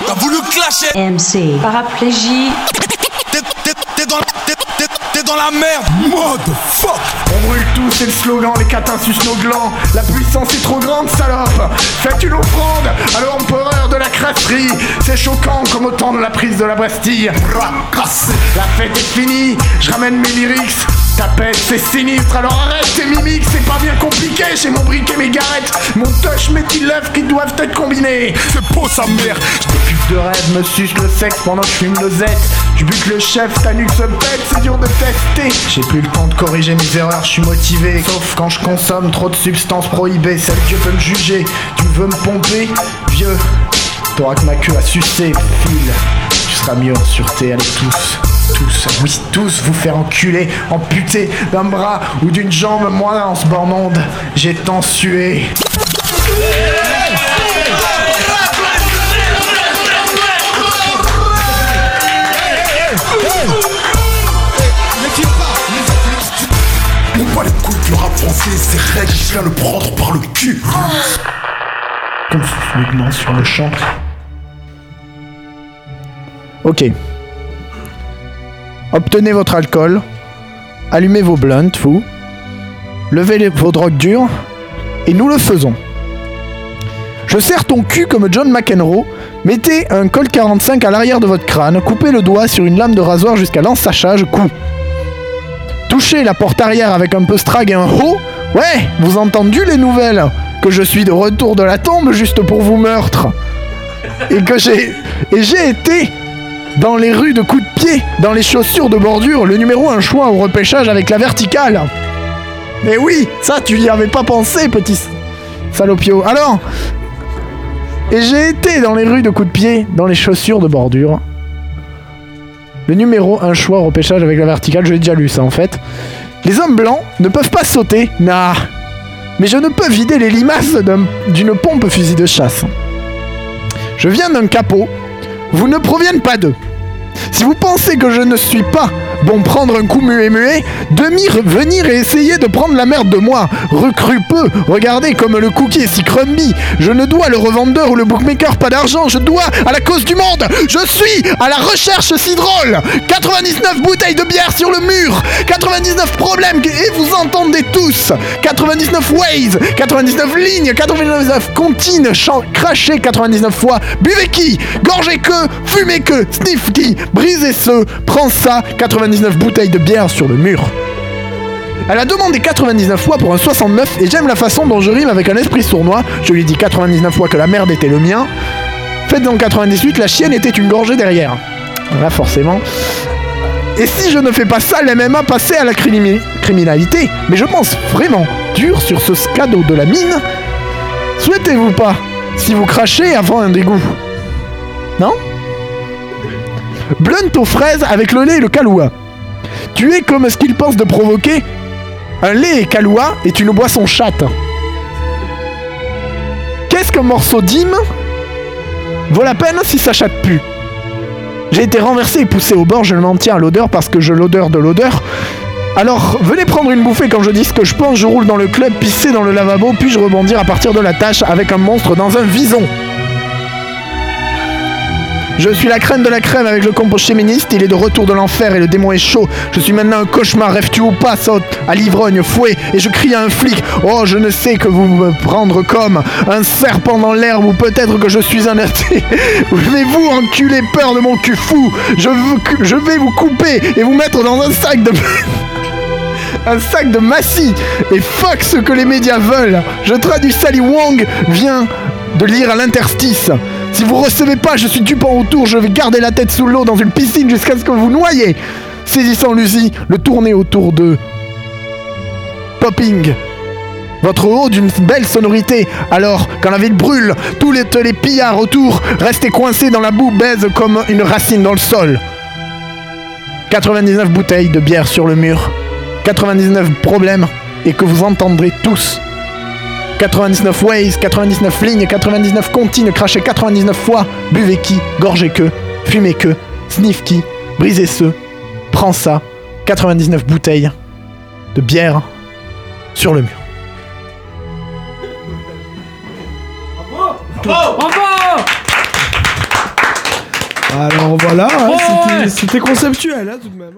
T'as voulu clasher. MC. Paraplégie. T'es dans la merde. Motherfuck. On brûle tout, c'est le slogan, les catins sucent nos glands. La puissance est trop grande, salope. Faites une offrande à l'empereur de la crasserie. C'est choquant comme au temps de la prise de la Bastille. La fête est finie, je ramène mes lyrics. Ta pète, c'est sinistre, alors arrête tes mimiques. C'est pas bien compliqué, j'ai mon briquet, mes garettes. Mon touch, mes petits lèvres qui doivent être combinés. C'est beau sa mère. De rêve, me suce le sexe pendant que je fume le zette. Je bute le chef, ta nuque se pète, c'est dur de tester. J'ai plus le temps de corriger mes erreurs, je suis motivé. Sauf quand je consomme trop de substances prohibées. Seul Dieu peut me juger, tu veux me pomper. Vieux, t'auras que ma queue à sucer. File, tu seras mieux en sûreté, allez tous, oui tous, vous faire enculer, amputer d'un bras ou d'une jambe. Moi en ce bord monde, j'ai tant sué. Mon pas les couilles du rap français, c'est règle, je viens le prendre par le cul. Comme les glands sur le champ. Ok. Obtenez votre alcool. Allumez vos blunts, vous. Levez vos drogues dures. Et nous le faisons. Je serre ton cul comme John McEnroe. Mettez un Colt 45 à l'arrière de votre crâne. Coupez le doigt sur une lame de rasoir jusqu'à l'ensachage. Coup. Touchez la porte arrière avec un peu strag et un ho. Ouais, vous entendu les nouvelles? Que je suis de retour de la tombe juste pour vous meurtre. Et j'ai été dans les rues de coups de pied, dans les chaussures de bordure, le numéro 1 choix au repêchage avec la verticale. Mais oui, ça tu y avais pas pensé, petit salopio. Alors, et j'ai été dans les rues de coups de pied, dans les chaussures de bordure. Le numéro 1 choix au repêchage avec la verticale, je l'ai déjà lu ça en fait. Les hommes blancs ne peuvent pas sauter, nah. Mais je ne peux vider les limaces d'une pompe fusil de chasse. Je viens d'un capot. Vous ne proviennent pas d'eux. Si vous pensez que je ne suis pas bon prendre un coup muet, venir et essayer de prendre la merde de moi. Recrue peu, regardez comme le cookie est si crumby. Je ne dois le revendeur ou le bookmaker pas d'argent, je dois à la cause du monde. Je suis à la recherche si drôle. 99 bouteilles de bière sur le mur, 99 problèmes et vous entendez tous. 99 ways, 99 lignes, 99 comptines, crachez 99 fois. Buvez qui, gorgez que, fumez que, sniff qui, brisez ce, prends ça, 99 bouteilles de bière sur le mur. Elle a demandé 99 fois pour un 69 et j'aime la façon dont je rime avec un esprit sournois. Je lui dis 99 fois que la merde était le mien. Faites en 98, la chienne était une gorgée derrière. Voilà, forcément. Et si je ne fais pas ça, l'MMA passait à la criminalité. Mais je pense vraiment dur sur ce cadeau de la mine. Souhaitez-vous pas, si vous crachez avant un dégoût? Non? Blunt aux fraises avec le lait et le Kahlua. Tu es comme ce qu'il pense de provoquer. Un lait et Kahlua est une boisson chatte. Qu'est-ce qu'un morceau d'hymne vaut la peine si ça chatte plus? J'ai été renversé et poussé au bord, je m'en tiens à l'odeur parce que je l'odeur de l'odeur. Alors, venez prendre une bouffée quand je dis ce que je pense, je roule dans le club, pisser dans le lavabo, puis je rebondir à partir de la tâche avec un monstre dans un vison. Je suis la crème de la crème avec le compost féministe, il est de retour de l'enfer et le démon est chaud. Je suis maintenant un cauchemar, rêves-tu ou pas, saute à l'ivrogne, fouet, et je crie à un flic. Oh, je ne sais que vous me prendre comme un serpent dans l'herbe ou peut-être que je suis un athée. Mais vous, enculé peur de mon cul fou, je vais vous couper et vous mettre dans un sac de... un sac de massy. Et fuck ce que les médias veulent. Je traduis Sally Wong, vient de lire à l'interstice. Si vous recevez pas, je suis Dupont autour, je vais garder la tête sous l'eau dans une piscine jusqu'à ce que vous noyez. Saisissant l'usi, le tourner autour de... Popping. Votre haut d'une belle sonorité. Alors, quand la ville brûle, tous les pillards autour, restez coincés dans la boue, baise comme une racine dans le sol. 99 bouteilles de bière sur le mur. 99 problèmes, et que vous entendrez tous. 99 ways, 99 lignes, 99 comptines, crachez 99 fois, buvez qui, gorgez que, fumez que, sniff qui, brisez ceux, prends ça, 99 bouteilles de bière sur le mur. Bravo! Bravo! Alors voilà, Ouais. c'était conceptuel, hein, tout de même.